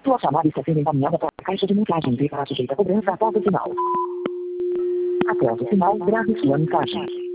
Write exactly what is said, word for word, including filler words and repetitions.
Sua chamada está sendo encaminhada para a caixa de mensagem e ficará sujeita a cobrança após o sinal. Após o sinal, grave sua mensagem.